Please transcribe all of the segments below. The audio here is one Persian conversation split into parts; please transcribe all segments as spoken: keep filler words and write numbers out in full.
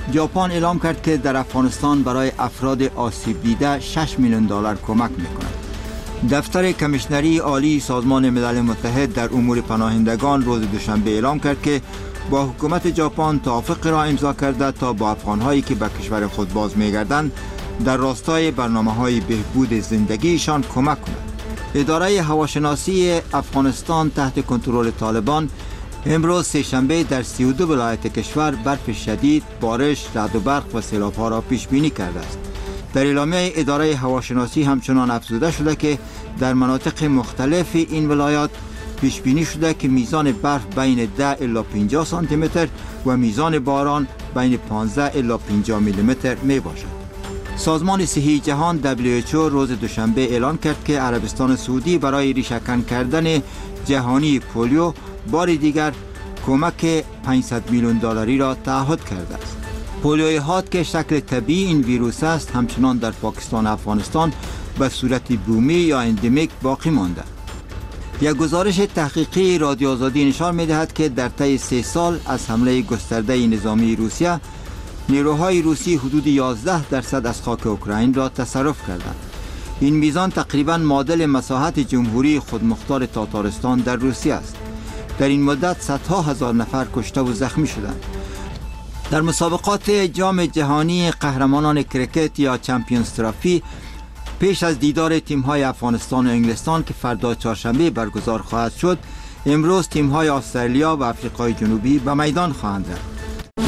ژاپن اعلام کرد که در افغانستان برای افراد آسیب دیده شش میلیون دلار کمک می‌کند. دفتر کمیشنری عالی سازمان ملل متحد در امور پناهندگان روز دوشنبه اعلام کرد که با حکومت ژاپن توافق را امضا کرده تا با افغان‌هایی که به کشور خود باز می‌گردند در راستای برنامه‌های بهبود زندگیشان کمک کند. اداره هواشناسی افغانستان تحت کنترل طالبان امروز سه‌شنبه در سی و دو ولایت کشور برف شدید، بارش، رعد و برق و سیلاب‌ها را پیش بینی کرده است. در اعلامیه اداره هواشناسی همچنان افزوده شده که در مناطق مختلف این ولایات پیش بینی شده که میزان برف بین ده الی پنجاه سانتی متر و میزان باران بین پانزده الی پنجاه میلی متر می باشد. سازمان صحی جهان دبلیو اچ او روز دوشنبه اعلان کرد که عربستان سعودی برای ریشه‌کن کردن جهانی پولیو بار دیگر کمک پانصد میلیون دلاری را تعهد کرده است. پولیوی حاد که شکل طبیعی این ویروس است همچنان در پاکستان و افغانستان به صورت بومی یا اندمیک باقی مانده. یک گزارش تحقیقی رادیو آزادی نشان می‌دهد که در طی سه سال از حمله گسترده نظامی روسیه نیروهای روسی حدود یازده درصد از خاک اوکراین را تصرف کردند. این میزان تقریباً معادل مساحت جمهوری خودمختار تاتارستان در روسیه است. در این مدت صدها هزار نفر کشته و زخمی شدند. در مسابقات جام جهانی قهرمانان کرکت یا چمپیونز ترافی پیش از دیدار تیم‌های افغانستان و انگلستان که فردا چهارشنبه برگزار خواهد شد، امروز تیم‌های استرالیا و آفریقای جنوبی به میدان خواهند رفت.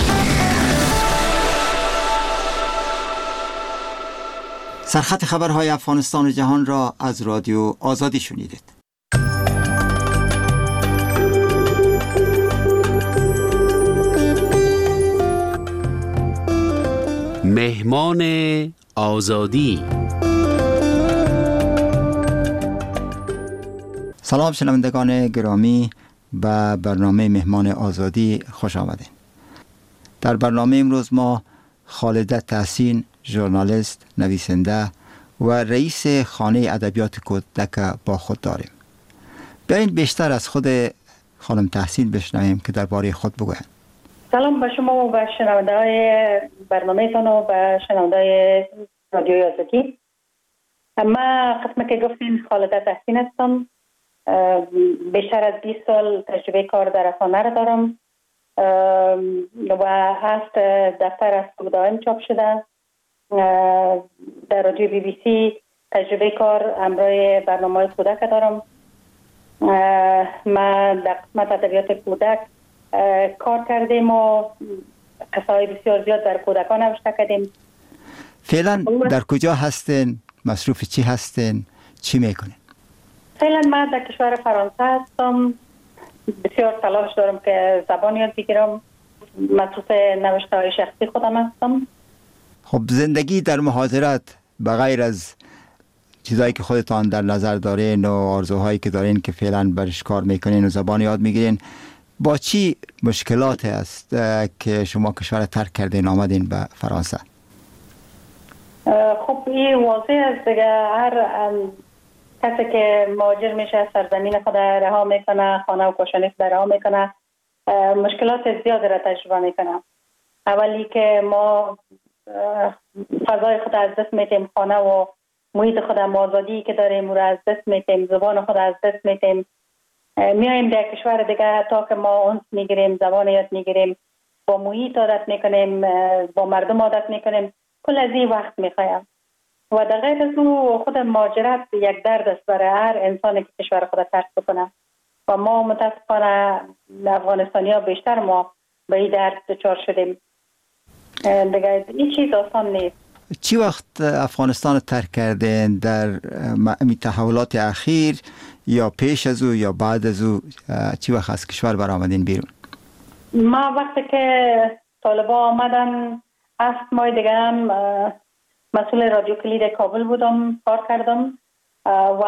سرخط خبرهای افغانستان و جهان را از رادیو آزادی شنیدید. مهمان آزادی. سلام شنوندگان گرامی، به برنامه مهمان آزادی خوش آمدید. در برنامه امروز ما خالده تحسین، ژورنالیست، نویسنده و رئیس خانه ادبیات کودک با خود داریم. بیایید بیشتر از خود خانم تحسین بشنویم که درباره خود بگویند. سلام به شما و به شنونده‌های برنامه‌تان و به شنونده‌های رادیوی آزادی. من قسمت که گفتین خالده تحسین هستم. بیشتر از بیست سال تجربه کار در رسانه را دارم و هفت دفتر از دائم چاپ شده. در رادیو بی بی سی تجربه کار همراه برنامه‌های کودک دارم. من در قسمت ادبیات کودک کار کردیم و قصه‌های بسیار زیاد در کودکان نوشته کردیم. فعلا در کجا هستین؟ مصروف چی هستین؟ چی میکنین؟ فعلا من در کشور فرانسه هستم. بسیار تلاش دارم که زبان یاد بگیرم. مصروف نوشته های شخصی خودم هستم. خب زندگی در مهاجرت به غیر از چیزایی که خودتان در نظر دارین و آرزوهایی که دارین که فعلا برش کار میکنین و زبان یاد میگیرین، با چی مشکلات است که شما کشور ترک کردین آمدین به فرانسه؟ خب این واضح است دیگه. هر کسی که مهاجر میشه سرزمین خود رها میکنه، خانه و کاشانه خود رها میکنه، مشکلات زیاد را تجربه میکنه. اولی که ما فضای خود از دست میتیم، خانه و محیط خود، آزادی که داریم را از دست میتیم، زبان خود از دست میتیم. میایم در کشور دیگه تا که ما اونس میگیریم، زبان یاد میگیریم، با محیط عادت میکنیم، با مردم عادت میکنیم. کل از این وقت میخوایم و در غیر از او خود مهاجرت یک درد است برای هر انسانی که کشور خود ترک بکنه و ما متاسفانه افغانستانی ها بیشتر ما به این درد دچار شدیم. دیگه این چیز آسان نیست. چی وقت افغانستان رو ترک کردین؟ در تحولات اخیر یا پیش از او یا بعد از او چی وقت از کشور برآمدین بیرون؟ ما وقتی که طالبا آمدن هفت ماه دیگه هم مسئول رادیو کلید کابل بودم، کار کردم و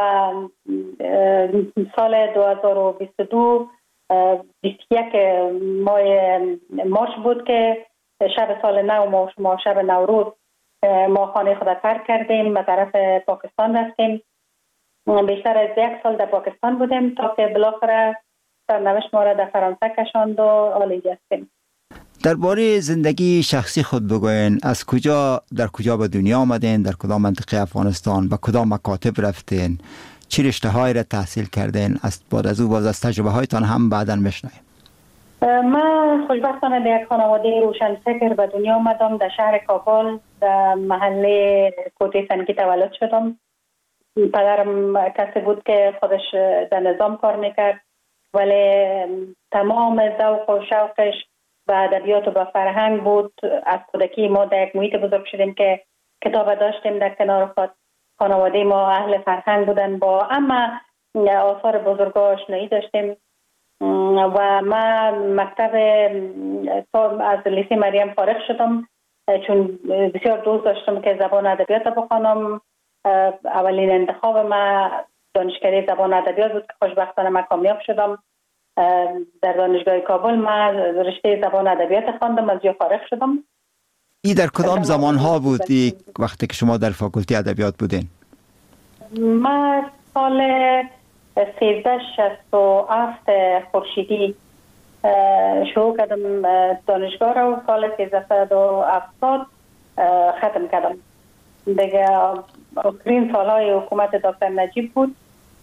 سال دو هزار و بیست و دو بیست و یک ماه مارچ بود که شب سال نو ما شب نوروز ما خانه خود ترک کردیم، به طرف پاکستان رفتیم. بیشتر از یک سال در پاکستان بودیم تا که بالاخره سرنوشت ما را در فرانسه کشاند و حال اینجا هستیم. درباره زندگی شخصی خود بگوین. از کجا در کجا به دنیا آمدین؟ در کدام منطقه افغانستان به کدام مکاتب رفتین؟ چه رشته هایی را تحصیل کردین؟ از بعد از او باز از تجربه هایتان هم بعداً بشنویم. من خوشبختانه در یک خانواده روشنفکر به دنیا آمدم. در شهر کابل در محله کوته سنگی تولد شدم. پدرم کسی بود که خودش در نظام کار میکرد، ولی تمام ذوق و شوقش به ادبیات و به فرهنگ بود. از کودکی ما در یک محیط بزرگ شدیم که کتاب داشتیم در کنار خود. خانواده ما اهل فرهنگ بودن، با اما آثار بزرگا آشنایی داشتیم و من مکتب از لیسه مریم فارغ شدم چون بسیار دوست داشتم که زبان ادبیات بخوانم. اولین انتخاب من دانشکده زبان ادبیات بود که خوشبختانه من کامیاب شدم. در دانشگاه کابل من رشته زبان ادبیات خواندم، از جا فارغ شدم. این در کدام زمان ها بود ای وقتی که شما در فاکولته ادبیات بودین؟ من سال سیزده شصت و هفت خورشیدی شروع کردم دانشگاه را و سال سیزده و هفتاد ختم کردم. دیگه آخرین سالهای حکومت دکتر نجیب بود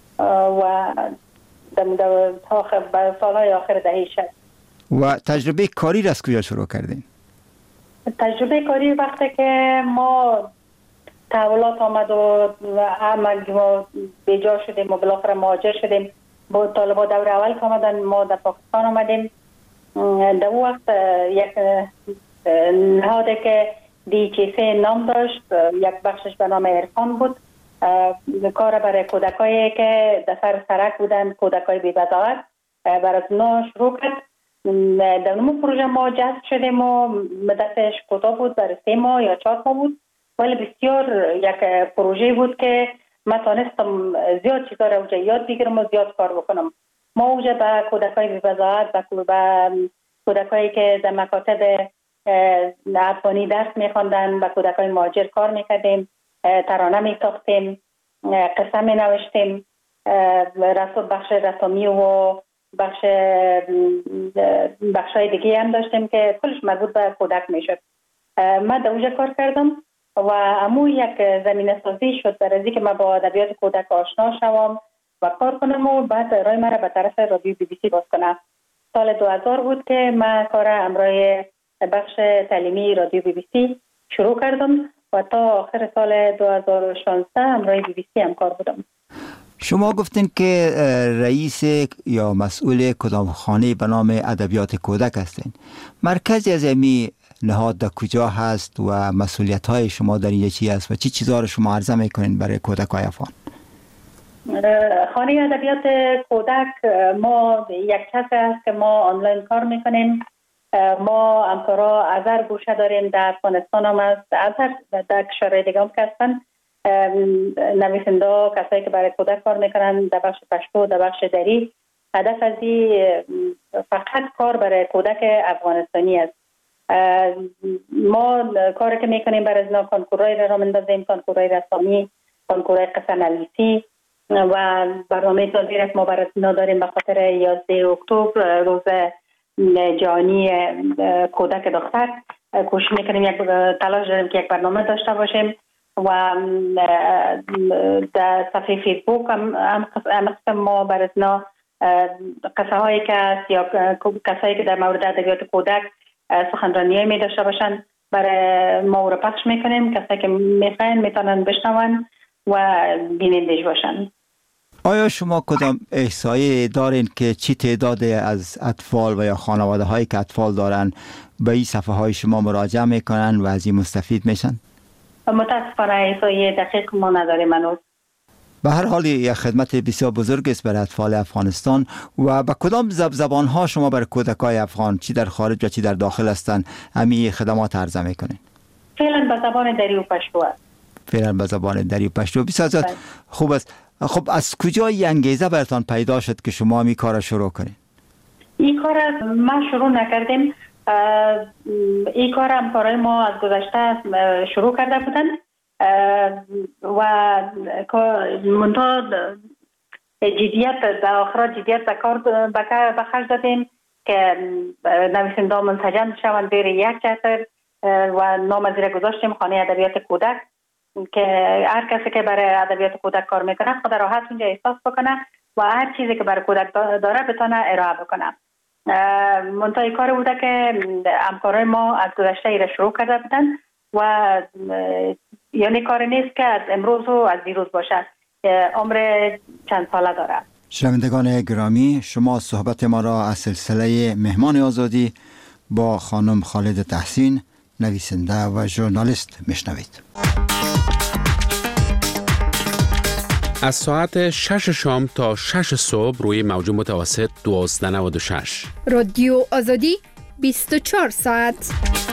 و در سالهای آخر دهه شصت. و تجربه کاری را از کجا شروع کردین؟ تجربه کاری وقتی که ما تحولات آمد و همه ما بیجا شدیم و بالاخره مهاجر شدیم، با طالبا دور اول که آمدن ما در پاکستان آمدیم. در اون وقت یک نهاده که دی چی سی نام داشت، یک بخشش به نام عرفان بود، کار برای کودکایی که در سر سرک بودن، کودکای بی بضاعت، برای اونا شروع کرد. در اون پروژه ما جذب شدیم و مدتش کوتاه بود، برای سه ماه یا چهار ماه بود، ولی بسیار یک پروژه بود که من تانستم زیاد چیزا رو یاد بگیرم و زیاد کار بکنم. ما اونجا به کودکای بی بضاعت، به کودکایی که در مکاتب افغانی درس میخواندن، به کودکای مهاجر کار میکردیم، ترانه میساختیم، قصه مینوشتیم، رسم بخش رسمی و بخش بخشای دیگه هم داشتیم که کلش مربوط به کودک میشد. من در اونجا کار کردم و امو یک زمینه سازی شد برای اینکه من با ادبیات کودک آشنا شوم و کار کنم و بعد رای مرا به طرف رادیو بی بی سی باز کنم. سال دو هزار بود که من کار امرای بخش تعلیمی رادیو بی بی سی شروع کردم و تا آخر سال دو هزار و شانزده امرای بی بی سی هم کار بودم. شما گفتین که رئیس یا مسئول کدام خانه به نام ادبیات کودک هستین. مرکزی از امی نهاد در کجا هست و مسئولیت های شما در اینجا چی است و چی چیزا رو شما عرضه میکنین برای کودکای افغان؟ خانه ادبیات کودک ما یک کس هست که ما آنلاین کار میکنیم. ما همکارا از هر گوشه داریم، در افغانستان هم هست، از هر در کشورهای دیگه هم هستن نویسنده، کسایی که برای کودک کار میکنن در بخش پشتو، در بخش دری. هدف از این فقط کار برای کودک افغانستانی است. ما کاری که میکنیم برای ازنا کنکورای را مندازیم، کنکورای رسامی، کنکورای قصه نویسی و برنامه سازی را ما برای ازنا داریم به خاطر یازده اکتبر روز جهانی کودک دختر. کوشش میکنیم یک تلاش داریم که یک برنامه داشته باشیم و در صفحه فیسبوک هم هم ما برای ازنا قصه هایی که هست یا کسایی که در مورد ادبیات کودک سخنرانی می داشته باشن برای ما رو پخش میکنیم. کسایی که میخواین میتونن بشنون و بینندش باشن. آیا شما کدام احصایه دارین که چی تعداد از اطفال و یا خانواده هایی که اطفال دارن به این صفحه های شما مراجعه میکنن و از این مستفید میشن؟ متاسفانه احصایه دقیق ما نداریم هنوز. به هر حال یک خدمت بسیار بزرگ است برای اطفال افغانستان. و به کدام زب زبان ها شما برای کودکای افغان چی در خارج و چی در داخل هستند همین خدمات عرضه میکنین؟ فعلا به زبان دری و پشتو است. فعلا به زبان دری و پشتو. بسیار خوب است. خب از کجا این انگیزه براتان پیدا شد که شما این کار شروع کنین؟ این کار ما شروع نکردیم. این کار هم کارهای ما از گذشته شروع کرده بودن و منتها جدیت در آخرات جدیت به کار به خرج دادیم که نویسنده منسجم شوند زیر یک چتر و نام از زیر گذاشتیم خانه ادبیات کودک که هر کسی که برای ادبیات کودک کار میکنه خود راحت اونجا احساس بکنه و هر چیزی که برای کودک داره بتونه ارائه بکنه. منتهای کار بوده که همکارای ما از گذشته ایره شروع کرده بودن و یعنی کار نیست که از امروز و از دیروز باشه، عمر چند ساله داره. شنوندگان گرامی، شما صحبت ما را از سلسله مهمان آزادی با خانم خالد تحسین، نویسنده و ژورنالیست میشنوید. از ساعت شش شام تا شش صبح روی موج متوسط دوازده و نود و شش. رادیو آزادی بیست و چهار ساعت.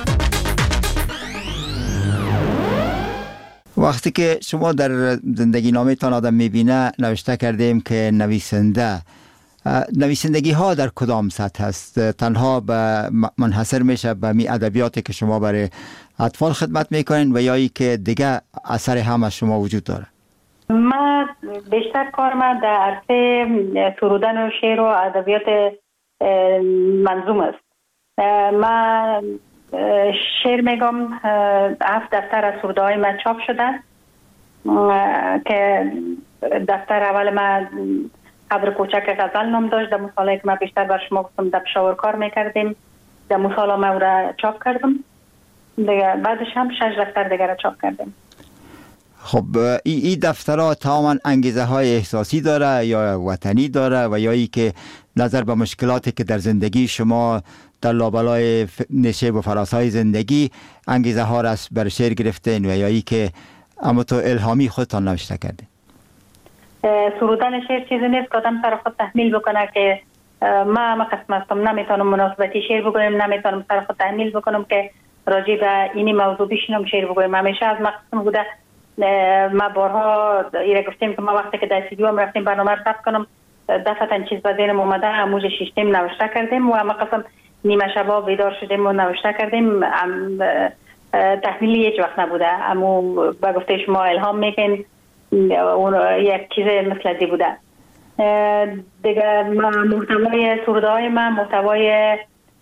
وقتی که شما در زندگی نامه تان آدم میبینه نوشته کردیم که نویسنده نویسندگی ها در کدام سطح است؟ تنها به منحصر میشه به می ادبیاتی که شما برای اطفال خدمت میکنین و یا ای که دیگه اثر هم از شما وجود داره؟ ما بیشتر کار ما در عرصه سرودن و شعر و ادبیات منظوم است. ما شعر میگم هفت دفتر از سروده های من چاپ شده که دفتر اول من قبر کوچک غزل نام داشت. در مصالحه که من بیشتر بر شما گفتم در پشاور کار میکردیم، در مصالحه من او را چاپ کردم دیگه. بعدش هم شش دفتر دیگر را چاپ کردیم. خب این ای دفترها تماما انگیزه های احساسی داره یا وطنی داره و یا ای که نظر به مشکلاتی که در زندگی شما در لابلای نشیب و فراسای زندگی انگیزه ها را بر شعر گرفتین و یا ای که اما تو الهامی خودتان نوشته کردین؟ سرودن شعر چیزی نیست که آدم سر خود تحمیل بکنه که ما همه قسم هستم، نمیتونم مناسبتی شعر بگویم، نمیتونم سر خود تحمیل بکنم که راجع به اینی موضوع بشینم شعر بگویم. همیشه از مقصد بوده. ما بارها ایره گفتیم که ما وقتی که در استودیو هم رفتیم برنامه رو ثبت کنم دفعتا چیز به ذهنم اومده، اموج شیشتیم نوشته کردیم و همه قسم نیمه شبا بیدار شدیم و نوشته کردیم. تحمیلی هیچ وقت نبوده، اما با گفته شما الهام میکن اون یک چیز مثل دی بوده دیگه. محتوای سروده های من محتوای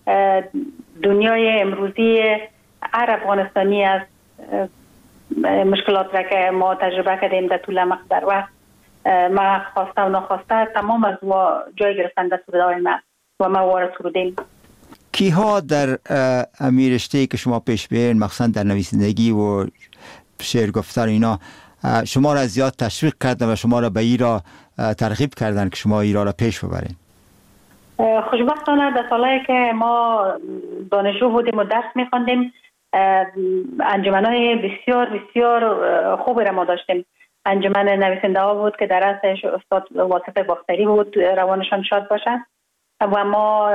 دنیای امروزی هر افغانستانی است، مشکلات را که ما تجربه کردیم در طول مقدر وقت ما خواسته و ناخواسته تمام از ما جای گرفتن در سروده های من و ما وارد سرودیم. کی ها در امی رشته که شما پیش برین مخصوصا در نویسندگی و شعر گفتن اینا شما را زیاد تشویق کردن و شما را به ای را ترغیب کردن که شما ای را را پیش ببرین؟ خوشبختانه در سالهایی که ما دانشجو بودیم و درس می‌خواندیم انجمن‌های بسیار بسیار خوبی را ما داشتیم. انجمن نویسنده ها بود که در رأسش استاد واصف باختری بود، روانشان شاد باشد، و ما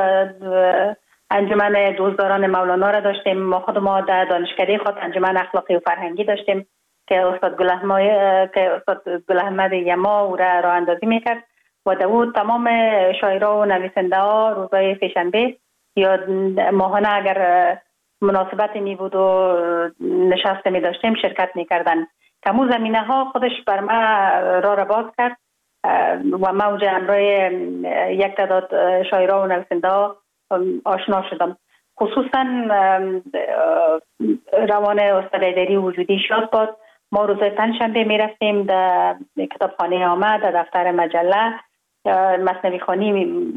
انجمن دوستداران مولانا را داشتیم. ما خود ما در دانشکده خود انجمن اخلاقی و فرهنگی داشتیم که استاد گل احمد که استاد گل احمد یما او را راه اندازی میکرد و داود تمام شاعرها و نویسنده ها روزهای سه‌شنبه یا ماهانه اگر مناسبت می بود و نشست می داشتیم شرکت می کردن. تمام زمینه ها خودش بر ما را را باز کرد و ما اوجه همراه یک تعداد شاعرها و نویسنده ها آشنا شدم. خصوصا روان استاد ایدری وجودی شاد باد. ما روزهای پنجشنبه می رفتیم در کتابخانه آمد، در دفتر مجله مثنوی خوانی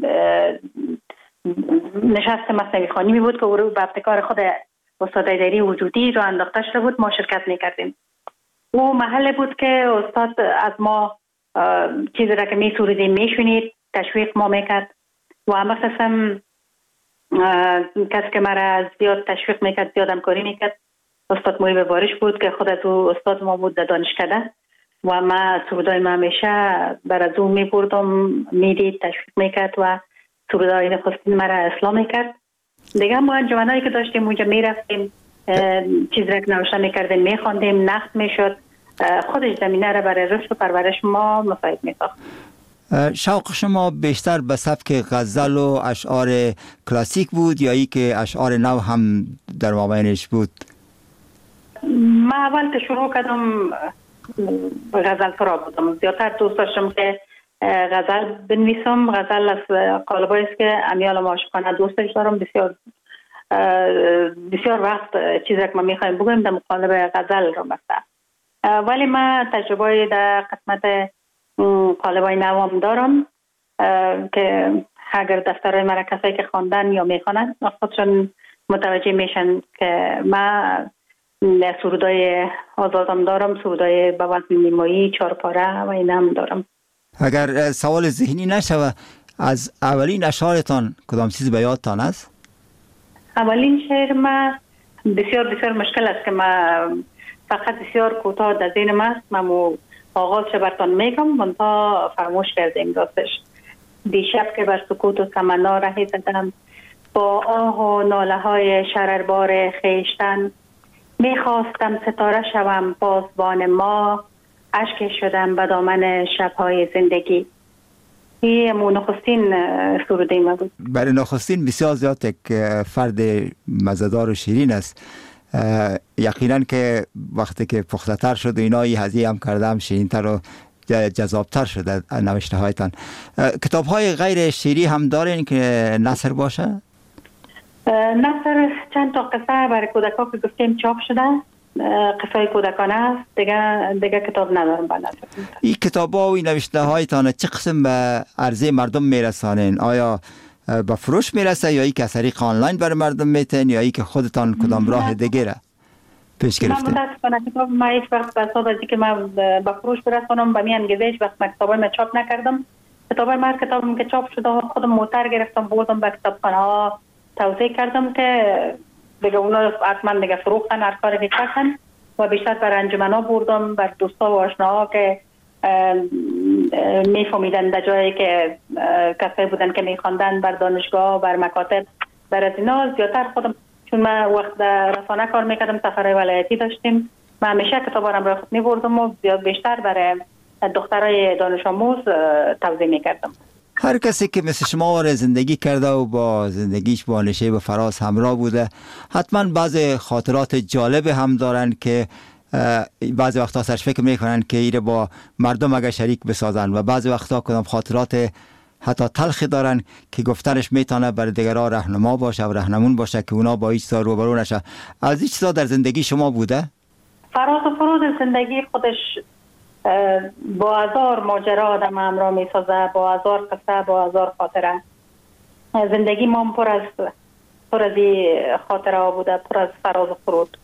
نشست مثنوی خوانی می بود که او به ابتکار خود استاد ایدری وجودی رو انداخته شده بود. ما شرکت می کردیم. او محل بود که استاد از ما چیزی را که می سوریدیم می شونید، تشویق ما می کرد و همه قسم کسی که مرا زیاد تشویق می کرد، زیاد همکاری می کرد استاد محیب بارش بود که خود از او استاد ما بود در دانشکده و ما سرودای ما همیشه بر از او می بردم، می دید، تشویق می کرد و سرودای نخستین مرا اصلاح می کرد. دیگه ما انجمنایی که داشتیم اونجا می رفتیم، چیز را که نوشته می کردیم می خواندیم، نقد می شد، خودش زمینه را برای رشد و پرورش ما مساعد می ساخت. شوق شما بیشتر به سبک غزل و اشعار کلاسیک بود یا ای که اشعار نو هم در مابینش بود؟ ما اول که شروع کردم غزل سرا بودم. زیادتر دوست داشتم که غزل بنویسم. غزل از قالبایی است که امیال عاشقانه دوستش دارم. بسیار بسیار وقت چیزی که ما میخوایم بگویم در مقالب غزل رو مفته، ولی من تجربه در قسمت قالبای نوام دارم که اگر دفترهای مرا کسایی که خواندن یا میخوانند خودشون متوجه میشن که من سرودای آزادم دارم، سرودای به وزن نیمایی، چارپاره و این هم دارم. اگر سوال ذهنی نشوه، از اولین اشعارتان کدام چیز به یادتان است؟ اولین شعر ما بسیار بسیار مشکل است که من فقط بسیار کوتاه در ذهنم است. من آغازش براتون میگم منتها فراموش کردیم راستش. دیشب که بر سکوت و تمنا رهی زدم، با آه و ناله های شرربار خیشتن، میخواستم ستاره شوم پاسبان ما، اشک شدم به دامن شبهای زندگی. این نخستین سروده ما بود. برای نخستین بسیار زیاد یک فرد مزدار و شیرین است. یقینا که وقتی که پخته تر شد و اینا هزینه هم کردم شیرین تر و جذابتر شده نوشته هایتان. کتاب های غیر شیری هم دارین که نثر باشه؟ نثر چند تا قصه برای کودکان که گفتیم چاپ شده، قصه کودکانه است. دیگه دیگه کتاب ندارم به نظر. این کتاب ها و این نوشته هایتان چه قسم به عرضه مردم میرسانین؟ آیا به فروش میرسه یا ای که از طریق آنلاین برای مردم میتین یا ای که خودتان کدام راه دیگه را پیش گرفتین؟ من متاسفانه کتاب ما هیچ وقت به حساب از اینکه من به فروش برسانم به می انگیزه هیچ وقت کتابای ما چاپ نکردم. کتابای ما کتابم که چاپ شده خودم موتر گرفتم بردم به کتابخانه ها توزیع کردم که دیگه اونا حتما دیگه فروختن هر کاری میکردن و بیشتر بر انجمنا بردم، بر دوستا و آشناها که میفهمیدن در جایی که کسایی بودن که میخواندن، بر دانشگاه، بر مکاتب، بر از اینا زیادتر خودم، چون من وقت رسانه کار میکردم، سفرهای ولایتی داشتیم، من همیشه کتابارم را خود میبردم و زیاد بیشتر برای دخترای دانش آموز توزیع میکردم. هر کسی که مثل شما وارد زندگی کرده و با زندگیش با نشیب و فراز همراه بوده حتما بعض خاطرات جالب هم دارن که بعضی وقتا سرش فکر میکنن که ایره با مردم اگر شریک بسازن و بعضی وقتا کدام خاطرات حتی تلخی دارن که گفتنش میتونه برای دیگران راهنما باشه و راهنمون باشه که اونا با هیچ چیزا روبرو نشه. از هیچ چیزا در زندگی شما بوده؟ فراز و فرود زندگی خودش با هزار ماجرا آدم همراه میسازه، با هزار قصه، با هزار خاطره. زندگی ما پر از پر از خاطره ها بوده، پر از فراز و فرود.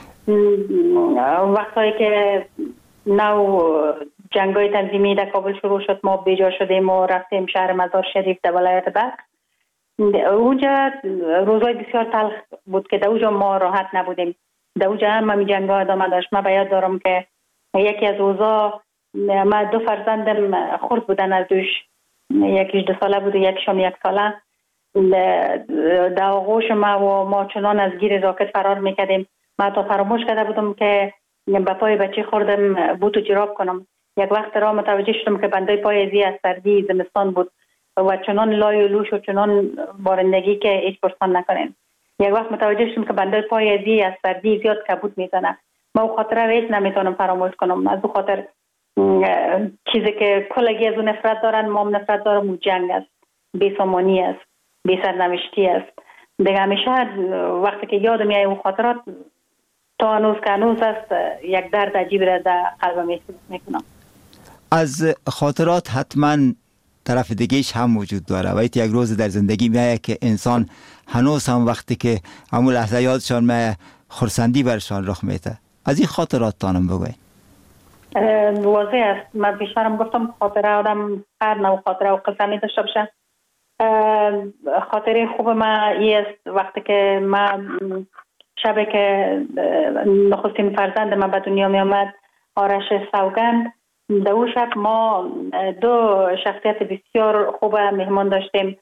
وقتی که نو جنگای تنظیمی در کابل شروع شد، ما بیجا شدیم و رفتیم شهر مزار شریف در ولایت بلخ. اونجا روزای بسیار تلخ بود که در اونجا ما راحت نبودیم. در اونجا هم همی جنگا ادامه داشت. من باید دارم که یکی از روزا من دو فرزندم خرد بودن از دوش، یکیش دو ساله بود و یکیشم یک ساله. در آغوش ما و ما چنان از گیر راکت فرار میکردیم. من تا فراموش کرده بودم که به پای بچه خوردم بوت و جراب کنم. یک وقت را متوجه شدم که بندای پای ازی از سردی زمستان بود و چنان لای و لوش و چنان بارندگی که هیچ پرسان نکنین. یک وقت متوجه شدم که بندای پای ازی از سردی زیاد کبود میزنه. ما او خاطره هیچ نمیتونم فراموش کنم. از او خاطر چیزی که کلگی از اون نفرت دارن، ما هم نفرت دارم، او جنگ است، بی‌سامانی است، بی سرنوشتی است. دیگه همیشه وقتی که یاد میای اون خاطرات تا هنوز که هنوز است، یک درد عجیب را در قلبم احساس میکنم. از خاطرات حتما طرف دیگهش هم وجود داره و یک روز در زندگی میایه که انسان هنوز هم وقتی که همون لحظه یادشان میایه خرسندی برشان رخ میده. از این خاطرات تانم بگوین. واضح است. من بیشترم گفتم خاطره آدم هر نوع خاطره و قصه می داشته باشه. خاطره خوب ما ای است وقتی که من شب که نخستین فرزند من به دنیا می آمد، آرش سوگند، در اون شب ما دو شخصیت بسیار خوب مهمان داشتیم،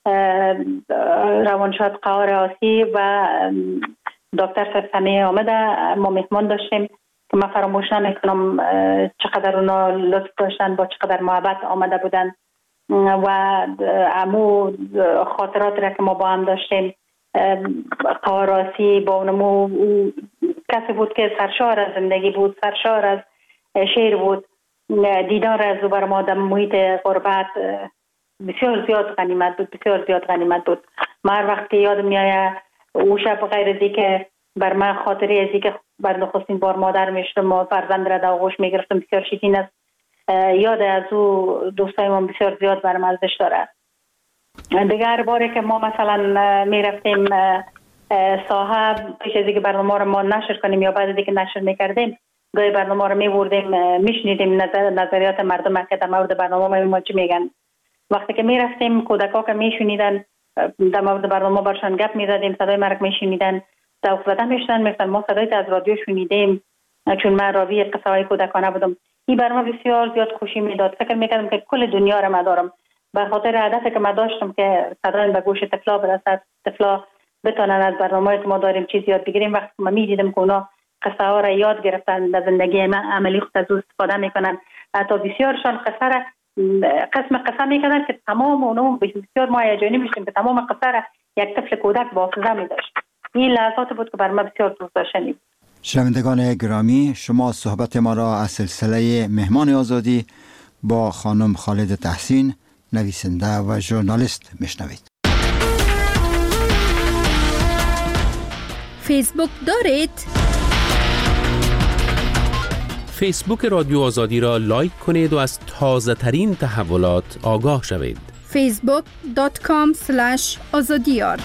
روانشاد قهار آسی و دکتر سمیه آمده. ما مهمان داشتیم که من فراموش نمیکنم چقدر اونا لطف داشتن، با چقدر محبت آمده بودن و امو خاطرات را که ما با هم داشتیم. قواراسی با اونمو کسی بود که سرشار از زندگی بود، سرشار از شعر بود دیدار از او بر ما در محیط غربت بسیار زیاد غنیمت بود، بسیار زیاد غنیمت بود. من هر وقت یاد میآید او شب غیر از اینکه بر من خاطری از اینکه بر نخستین بار مادر میشدم و فرزند را در آغوش میگرفتم بسیار شیرین است. یاد از او دوستای ما بسیار زیاد برام ارزش داره. دیگر باری که ما مثلا میرفتیم ساحه پیش از اینکه برنامه رو ما نشر کنیم یا بعد از اینکه نشر میکردیم گاهی برنامه رو میبردیم میشنیدیم نظر نظریات مردم که در مورد برنامه ما چی میگن. وقتی که میرفتیم کودکا که میشنیدن در مورد برنامه برشان گپ میزدیم، صدای مرک میشنیدن، ذوق زده میشدن، میگفتن ما صدای از رادیو شنیدیم چون من راوی قصه های کودکانه بودم. این برنامه بسیار زیاد خوشی میداد. فکر میکردم که کل دنیا رو من دارم. به خاطر هدفی که من داشتم که صدای به گوش طفلا برسد، طفلا بتونن از برنامه‌ای که ما داریم چیز یاد بگیریم. وقتی ما میدیدم که اونا قصه ها را یاد گرفتن در زندگی من عملی خود از استفاده میکنن، حتی بسیارشان قصه را قسم قصه میکردن که تمام اونو بسیار ما هیجانی میشیم که تمام قصه را یک طفل کودک با حافظه میداشت. این لحظات بود که بر من بسیار دوست داشتنی بود. شنوندگان گرامی، شما صحبت ما را از سلسله مهمان آزادی با خانم خالد تحسین، نویسنده و ژورنالیست میشنوید. فیسبوک دارید؟ فیسبوک رادیو آزادی را لایک کنید و از تازه ترین تحولات آگاه شوید. فیسبوک دات کام اسلش آزادیار.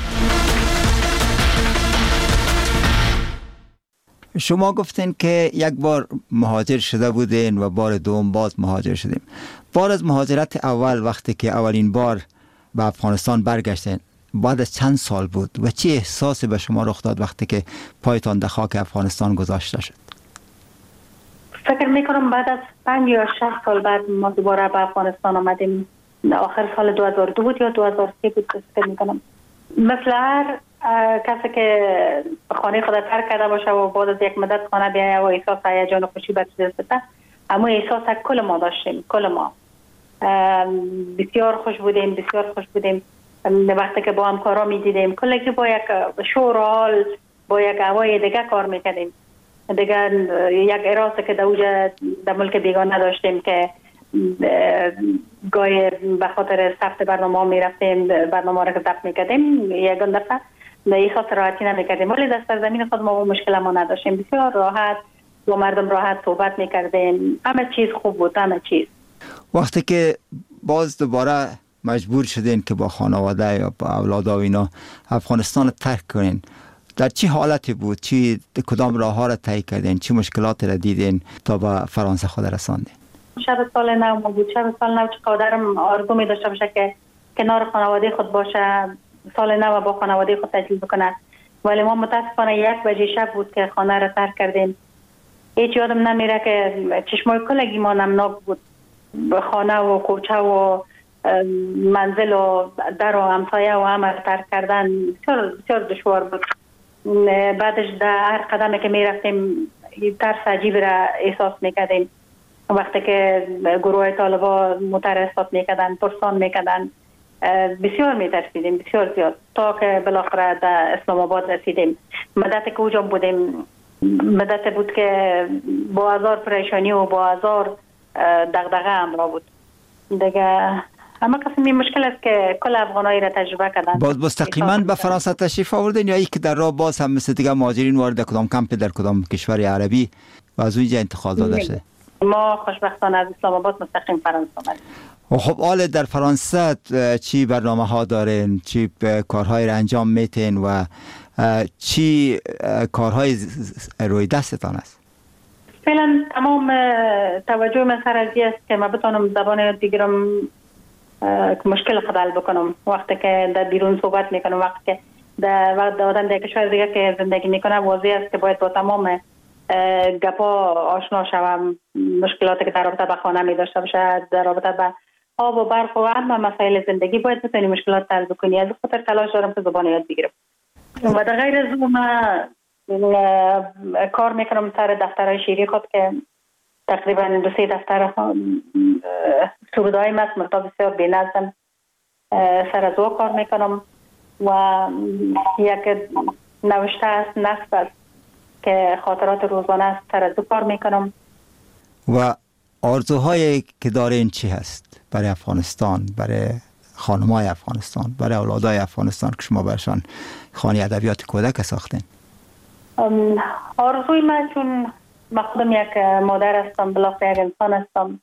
شما گفتین که یک بار مهاجر شده بودین و بار دوم باز مهاجر شدیم. بار از مهاجرت اول وقتی که اولین بار به افغانستان برگشتین بعد از چند سال بود و چه احساسی به شما رخ داد وقتی که پایتان در خاک افغانستان گذاشته شد؟ فکر میکنم بعد از پنج یا شش سال بعد ما دوباره به افغانستان آمدیم. آخر سال دو هزار و دو بود یا دو هزار و سه بود فکر میکنم. مثل هر کسی که خانه خود ترک کرده باشه و بعد از یک مدت خانه بیایه و احساس هیجان و خوشی به دست بده، اما احساس کل ما داشتیم. کل ما بسیار خوش بودیم، بسیار خوش بودیم. وقتی که با همکارا میدیدیم کلگی با یک شور و حال، با یک هوای دیگه کار میکردیم. دیگر یک اراده که در اوجه در ملک بیگانه داشتیم که گاهی به خاطر ثبت برنامه میرفتیم، برنامه را که ضبط میکردیم یکان دفعه احساس راحتی نمیکردیم، ولی در سرزمین خود ما مشکل ما نداشتیم. بسیار راحت با مردم راحت صحبت میکردیم، همه چیز خوب بود، همه چیز. وقتی که باز دوباره مجبور شدین که با خانواده یا با اولاد و اینا افغانستان رو ترک کنین، در چی حالتی بود؟ چی کدام راه ها را طی کردین؟ چی مشکلات را دیدین تا به فرانسه خود رساندین؟ شب سال نو بود. شب سال نو چقدرم آرزو می داشته باشه که کنار خانواده خود باشه، سال نو با خانواده خود تجلیل بکنه، ولی ما متاسفانه یک بجه شب بود که خانه را ترک کردیم. هیچ یادم نمیره که چشمای کلگی ما نمناک بود. خانه و کوچه و منزل و در و همسایه و همه ترک کردن بسیار بسیار دشوار بود. بعدش در هر قدمی که می رفتیم ترس عجیب را احساس میکردیم. وقتی که گروه طالبا مترصد میکردن، پرسان میکردن، بسیار میترسیدیم، بسیار زیاد، تا که بالاخره در اسلام آباد رسیدیم. مدت که اوجا بودیم مدت بود که با هزار پریشانی و با هزار دغدغه همراه بود دیگه. اما قسمی مشکل است که کل افغانایی را تجربه کردن. باز مستقیما به فرانسه تشریف آوردین یا ای که در راه باز هم مثل دیگه مهاجرین وارد کدام کمپ در کدام کشور عربی و از اونجا انتقال داده شده؟ ما خوشبختانه از اسلام آباد مستقیم فرانسه آمدیم. خب حال در فرانسه چی برنامه ها دارین؟ چی کارهای را انجام میتین و چی کارهای روی دستتان است؟ فعلا تمام توجه من سر از است که من بتونم زبان یاد بگیرم که مشکل خود حل بکنم. وقتی که در بیرون صحبت میکنم، وقتی که در وقت آدم در کشور دیگه که زندگی میکنه، واضح است که باید با تمام گپا آشنا شوم. مشکلاتی که در رابطه به خانه می داشته باشه، در رابطه به آب و برق و همه مسائل زندگی باید بتونی مشکلات حل بکنی. از خاطر تلاش دارم که زبان یاد بگیرم. و در غیر از اون کار میکنم سر دفترهای شیری خود که تقریبا دو سه دفتر سرودایم است، مرتبط بسیار بی‌نظم. سر از او کار میکنم و یک نوشته است، نصب است که خاطرات روزانه است، سر از او کار میکنم. و آرزوهایی که دارین چی هست برای افغانستان، برای خانمای افغانستان، برای اولادای افغانستان که شما برشان خانه ادبیات کودک ساختین؟ آرزوی من، چون من خودم یک مادر هستم، بالاخره یک انسان هستم،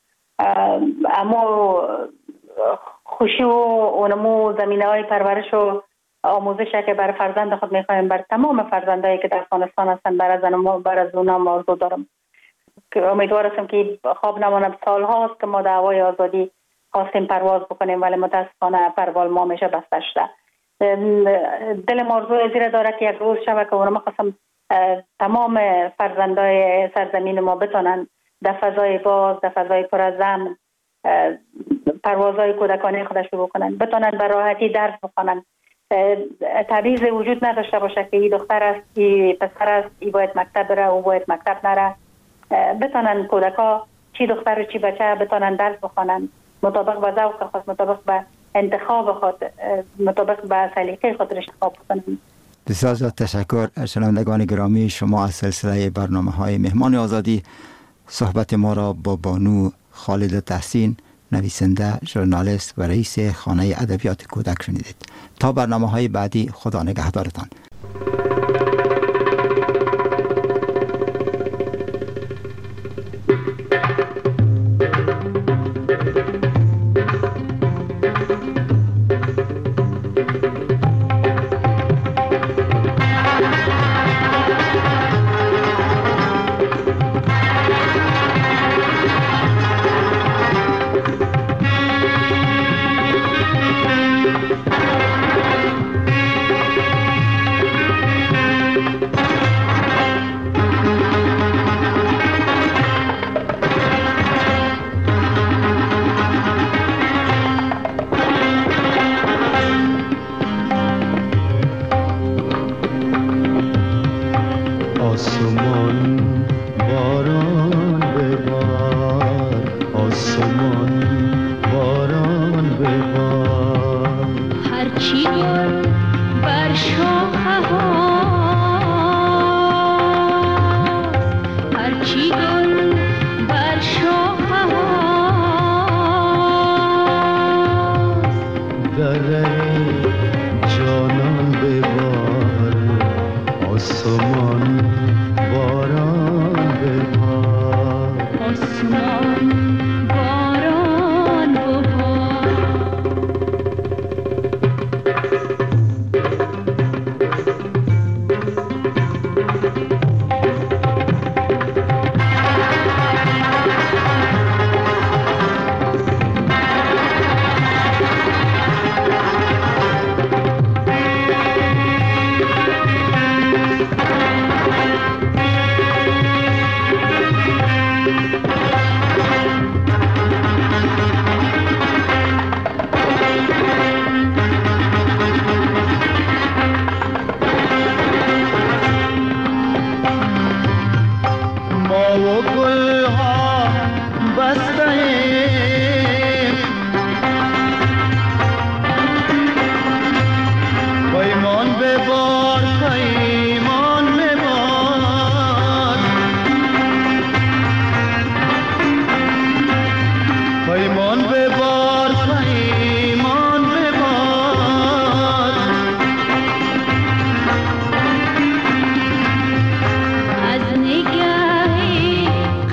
اما خوشی و اونمو زمینه های پرورش و آموزش که برای فرزند خود میخوایم، بر تمام فرزندایی که در افغانستان هستن، برای زنم برای زونم آرزو دارم که امیدوار هستم که خواب نمانم. سال هاست که ما دعوای آزادی خواستیم پرواز بکنیم ولی متاسفانه پروال ما میشه بسته شده. دل آرزوی زیر داره که یک روز شبه که اونم خواستم تمام فرزندای سرزمین ما بتونن در فضای باز، در فضای پر از امن پروازهای کودکانه خودش شروع کنن، بتونن به راحتی درس بخونن، تبعیض وجود نداشته باشه که این دختر است، این پسر است، این باید مکتب بره، او باید مکتب نره، بتونن کودکا چی دختر و چی بچه بتونن درس بخونن مطابق به ذوق خود، مطابق به انتخاب خود، مطابق به سلیقه خود انتخاب کنن. بسیار زیاد تشکر. شنوندگان گرامی، شما از سلسله برنامه های مهمان آزادی صحبت ما را با بانو خالد تحسین، نویسنده، ژورنالیست و رئیس خانه ادبیات کودک شنیدید. تا برنامه های بعدی، خدا نگهدارتان.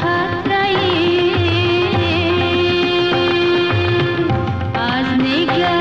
Nigga